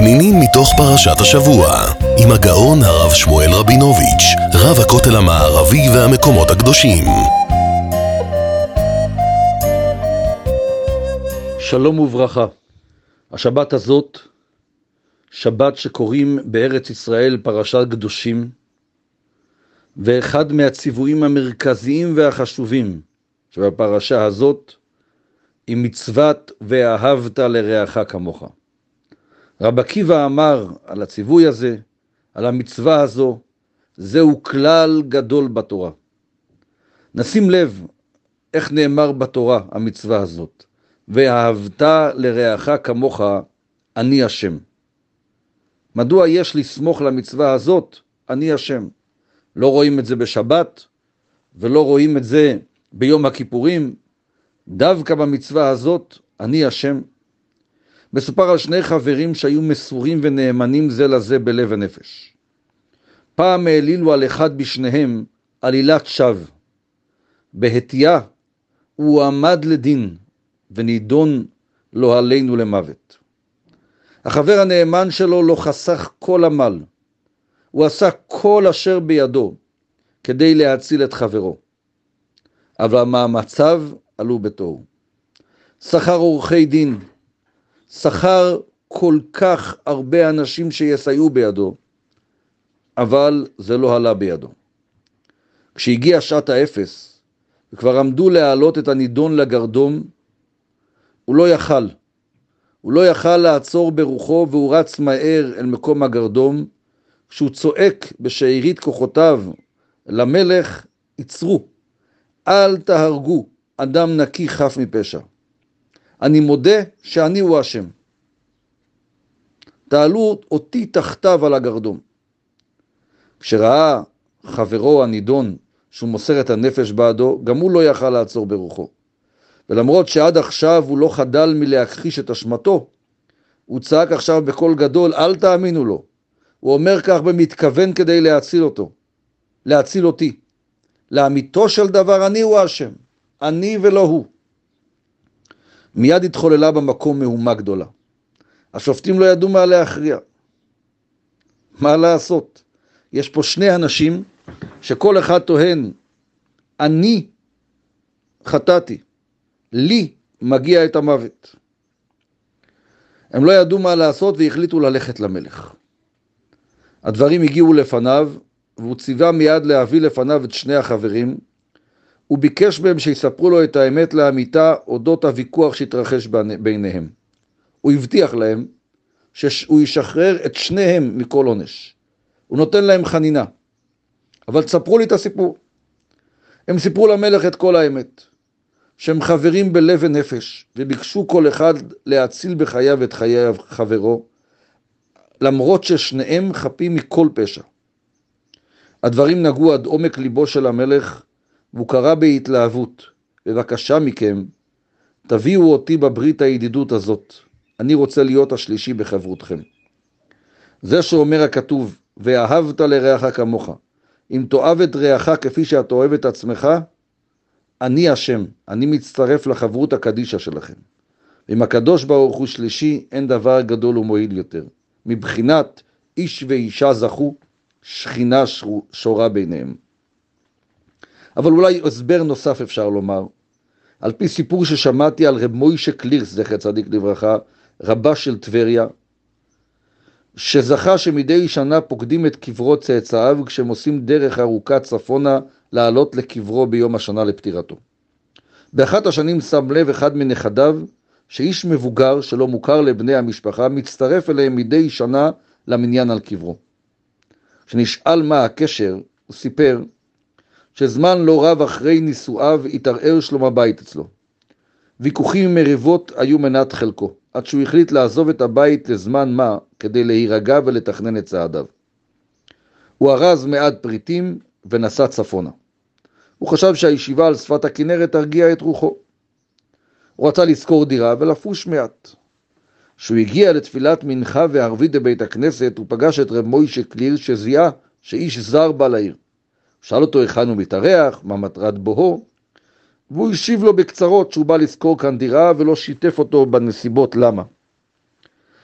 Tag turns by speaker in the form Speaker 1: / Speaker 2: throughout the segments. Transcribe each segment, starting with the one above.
Speaker 1: פנינים מתוך פרשת השבוע, עם הגאון הרב שמואל רבינוביץ', רב הכותל המערבי והמקומות הקדושים.
Speaker 2: שלום וברכה. השבת הזאת, שבת שקוראים בארץ ישראל פרשת קדושים, ואחד מהציוויים המרכזיים והחשובים שבפרשה הזאת היא מצוות ואהבת לרעך כמוך. רב עקיבא אמר על הציווי הזה, על המצווה הזו, זהו כלל גדול בתורה. נשים לב איך נאמר בתורה המצווה הזאת, ואהבת לרעך כמוך, אני השם. מדוע יש לסמוך למצווה הזאת, אני השם? לא רואים את זה בשבת, ולא רואים את זה ביום הכיפורים, דווקא במצווה הזאת, אני השם. מסופר על שני חברים שהיו מסורים ונאמנים זה לזה בלב ונפש. פעם העלילו על אחד בשניהם עלילת שווא. בהתיה הוא עמד לדין ונידון לא עלינו למוות. החבר הנאמן שלו לא חסך כל עמל. הוא עשה כל אשר בידו כדי להציל את חברו. אבל מאמציו עלו בתוהו. שכר עורכי דין, שכר כל כך הרבה אנשים שיסייעו בידו, אבל זה לא עלה בידו. כשהגיע שעת האפס, וכבר עמדו להעלות את הנידון לגרדום, הוא לא יכל לעצור ברוחו, והוא רץ מהר אל מקום הגרדום, כשהוא צועק בשארית כוחותיו למלך, עצרו, אל תהרגו אדם נקי חף מפשע. אני מודה שאני הוא השם. תעלו אותי תחתיו על הגרדום. כשראה חברו הנידון שהוא מוסר את הנפש בעדו, גם הוא לא יכל לעצור ברוחו. ולמרות שעד עכשיו הוא לא חדל מלהכחיש את אשמתו, הוא צעק עכשיו בקול גדול, אל תאמינו לו. הוא אומר כך במתכוון כדי להציל אותו, להציל אותי. לאמיתו של דבר אני הוא השם, אני ולא הוא. מיד התחוללה במקום מהומה גדולה. השופטים לא ידעו מה להכריע. מה לעשות? יש פה שני אנשים שכל אחד טוען, אני חטאתי, לי מגיע את המוות. הם לא ידעו מה לעשות והחליטו ללכת למלך. הדברים הגיעו לפניו, והוא ציווה מיד להביא לפניו את שני החברים, הוא ביקש בהם שיספרו לו את האמת לאמיתה אודות הוויכוח שהתרחש ביניהם. הוא הבטיח להם שהוא ישחרר את שניהם מכל עונש. הוא נותן להם חנינה. אבל תספרו לי את הסיפור. הם סיפרו למלך את כל האמת, שהם חברים בלב ונפש, וביקשו כל אחד להציל בחייו את חיי חברו, למרות ששניהם חפים מכל פשע. הדברים נגעו עד עומק ליבו של המלך, והוא קרא בהתלהבות, בבקשה מכם, תביאו אותי בברית הידידות הזאת, אני רוצה להיות השלישי בחברותכם. זה שאומר הכתוב, ואהבת לרעך כמוך, אם תאהב את רעך כפי שאתה אוהב את עצמך, אני השם, אני מצטרף לחברות הקדישה שלכם. אם הקדוש ברוך הוא שלישי, אין דבר גדול ומועיל יותר. מבחינת איש ואישה זכו, שכינה שורה ביניהם. אבל אולי הסבר נוסף אפשר לומר, על פי סיפור ששמעתי על רב מוישה קלירס, זכר צדיק לברכה, רבה של טבריה, שזכה שמדי שנה פוקדים את קברו צאצאיו, כשהם עושים דרך ארוכה צפונה לעלות לקברו ביום השנה לפטירתו. באחת השנים שם לב אחד מנכדיו, שאיש מבוגר שלא מוכר לבני המשפחה, מצטרף אליהם מדי שנה למניין על קברו. כשנשאל מה הקשר, הוא סיפר שזמן לא רב אחרי נישואיו התערער שלום הבית אצלו. ויכוחים ומריבות היו מנת חלקו, עד שהוא החליט לעזוב את הבית לזמן מה כדי להירגע ולתכנן את צעדיו. הוא ארז מעט פריטים ונסע צפונה. הוא חשב שהישיבה על שפת הכנרת תרגיע את רוחו. הוא רצה לשכור דירה ולפוש מעט. כשהוא הגיע לתפילת מנחה וערבית בבית הכנסת, הוא פגש את רב מוישה קליר שזיהה שאיש זר בא לעיר. הוא שאל אותו היכן הוא מתארח, מה מטרת בוהו, והוא השיב לו בקצרות שהוא בא לשכור כאן דירה ולא שיתף אותו בנסיבות למה.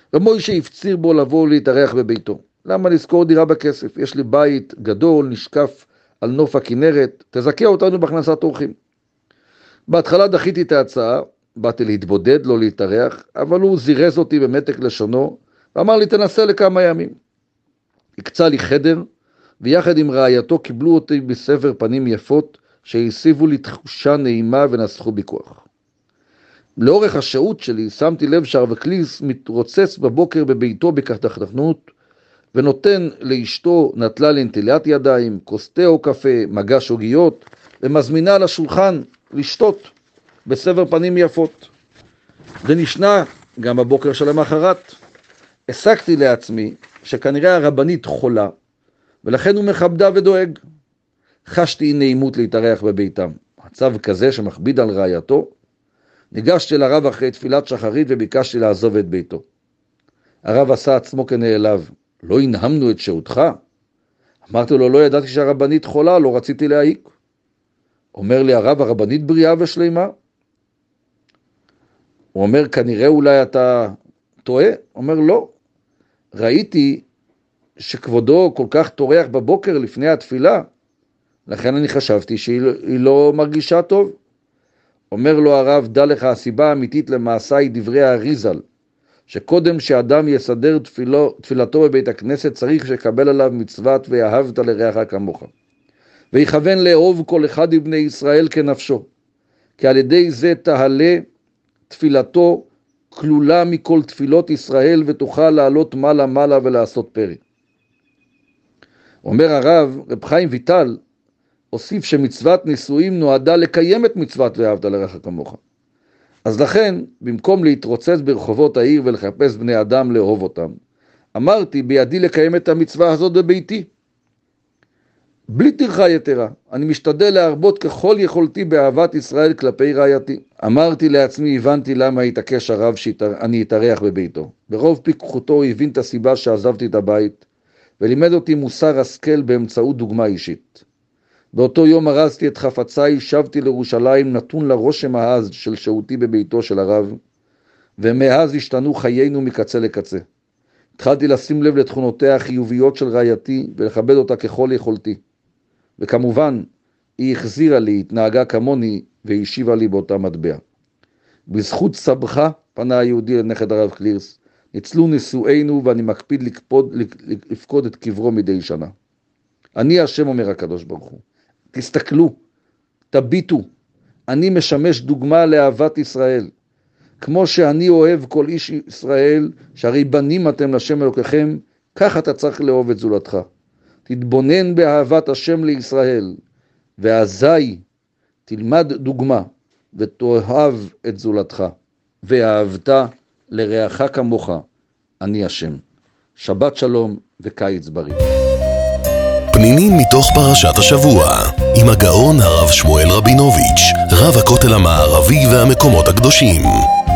Speaker 2: רב מוישה הפציר בו לבוא להתארח בביתו. למה לזכור דירה בכסף? יש לי בית גדול, נשקף על נוף הכנרת, תזכה אותנו בהכנסת אורחים. בהתחלה דחיתי את ההצעה, באתי להתבודד, לא להתארח, אבל הוא זירז אותי במתק לשונו, ואמר לי תנסה לכמה ימים. הקצה לי חדר, ויחד עם רעייתו קיבלו אותי בסבר פנים יפות, שהסיבו לי תחושה נעימה ונסחו בכוח. לאורך השהות שלי שמתי לב שהרב קליס מתרוצץ בבוקר בביתו בקדחתנות, ונותן לאשתו נטלה לנטילת ידיים, כוס תה או קפה, מגש עוגיות, ומזמינה לשולחן לשתות בסבר פנים יפות. ונשנה גם בבוקר של המחרת. הסקתי לעצמי שכנראה הרבנית חולה, ולכן הוא מכבדה ודואג. חשתי נעימות להתארח בביתם. מצב כזה שמכביד על רעייתו. ניגשתי לרב אחרי תפילת שחרית וביקשתי לעזוב את ביתו. הרב עשה עצמו כנעלב. לא הנהמנו את שהותך? אמרתי לו, לא ידעתי שהרבנית חולה, לא רציתי להעיק. אומר לי הרב, הרבנית בריאה ושלימה? הוא אומר, כנראה אולי אתה טועה? אומר, לא. ראיתי שכבודו כל כך טורח בבוקר לפני התפילה, לכן אני חשבתי שהיא לא מרגישה טוב. אומר לו הרב, דע לך, הסיבה האמיתית למעשה היא דברי האריזל, שקודם שאדם יסדר תפילתו בבית הכנסת, צריך שקבל עליו מצוות ואהבת לרעך כמוך. ויכוון לאהוב כל אחד מבני ישראל כנפשו, כי על ידי זה תעלה תפילתו כלולה מכל תפילות ישראל, ותוכל לעלות מעלה מעלה ולעשות פרי. אומר הרב, רב חיים ויטל, הוסיף שמצוות נישואים נועדה לקיים את מצוות ואהבת לרעך כמוך. אז לכן, במקום להתרוצץ ברחובות העיר ולחפש בני אדם לאהוב אותם, אמרתי, בידי לקיים את המצווה הזאת בביתי. בלי טרחה יתרה, אני משתדל להרבות ככל יכולתי באהבת ישראל כלפי רעייתי. אמרתי לעצמי, הבנתי למה התעקש הרב שאני אתארח בביתו. ברוב פיקחותו הוא הבין את הסיבה שעזבתי את הבית, ולימד אותי מוסר השכל באמצעות דוגמה אישית. באותו יום ארזתי את חפציי, שבתי לירושלים, נתון לרושם העז של שהותי בביתו של הרב, ומאז השתנו חיינו מקצה לקצה. התחלתי לשים לב לתכונותיה החיוביות של רעייתי, ולכבד אותה ככל יכולתי. וכמובן, היא החזירה לי, התנהגה כמוני, והשיבה לי באותה מטבע. בזכות סבך, פנה היהודי לנכד הרב קלירס, ניצלו נישואינו, ואני מקפיד לפקוד את קברו מדי שנה. אני השם, אומר הקדוש ברוך הוא. תסתכלו, תביטו, אני משמש דוגמה לאהבת ישראל. כמו שאני אוהב כל איש ישראל, שהרי בנים אתם לשם אלוקיכם, כך אתה צריך לאהוב את זולתך. תתבונן באהבת השם לישראל, ואזי תלמד דוגמה, ותאהב את זולתך, ואהבת לרעך כמוך, אני השם. שבת שלום וקיץ בריא.
Speaker 1: פנינים מתוך פרשת השבוע, עם הגאון הרב שמואל רבינוביץ', רב הכותל המערבי והמקומות הקדושים.